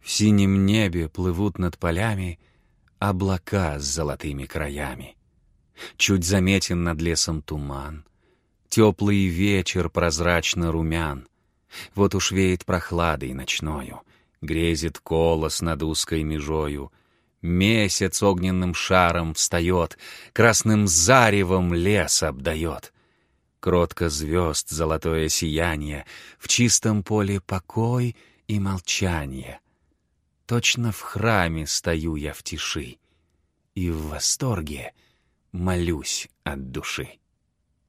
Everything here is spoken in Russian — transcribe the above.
В синем небе плывут над полями облака с золотыми краями. Чуть заметен над лесом туман. Теплый вечер прозрачно румян. Вот уж веет прохладой ночною, грезит колос над узкой межою. Месяц огненным шаром встает, красным заревом лес обдает. Кротко звезд золотое сияние, в чистом поле покой и молчание. Точно в храме стою я в тиши и в восторге молюсь от души.